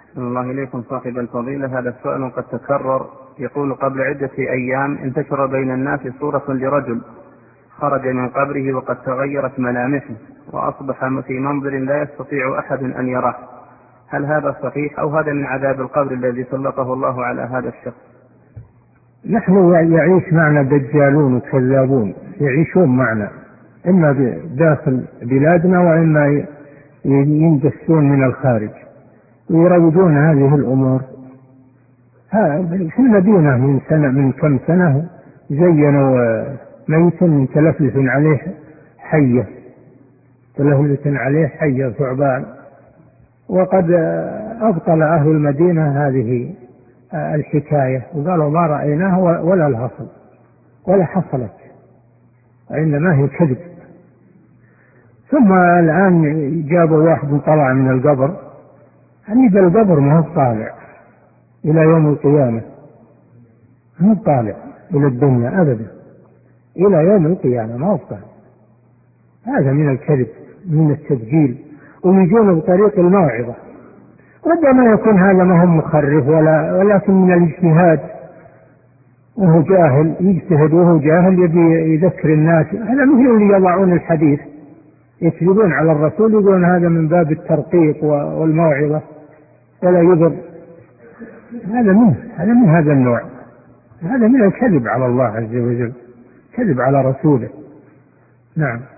أحسن الله إليكم صاحب الفضيلة. هذا السؤال قد تكرر. يقول: قبل عدة أيام انتشر بين الناس صورة لرجل خرج من قبره وقد تغيرت ملامحه وأصبح في منظر لا يستطيع أحد أن يراه، هل هذا صحيح أو هذا من عذاب القبر الذي سلطه الله على هذا الشخص؟ نحن يعيش معنا دجالون وكذابون يعيشون معنا، إما داخل بلادنا وإما يندسون من الخارج ويروجون هذه الأمور. في المدينة من كم سنة زينوا ميت متلفلف عليه حية، ثعبان، وقد أبطل أهل المدينة هذه الحكاية وقالوا ما رأيناه ولا الهصل ولا حصلت، إنما هي كذب. ثم الآن جابوا واحد طلع من القبر، ذا القبر ما هو طالع إلى يوم القيامة، ما هو طالع إلى الدنيا أبدا، إلى يوم القيامة ما هو طالع. هذا من الكذب، من التدجيل، ويجون بطريق الموعظة. ربما يكون هذا ما هو مخرف ولكن من الاجتهاد، وهو جاهل يجتهد وهو جاهل يبي يذكر الناس. هذا مثل اللي يضعون الحديث يكذبون على الرسول يقولون هذا من باب الترقيق والموعظة ولا يضر. هذا من هذا النوع، هذا من الكذب على الله عز وجل، كذب على رسوله. نعم.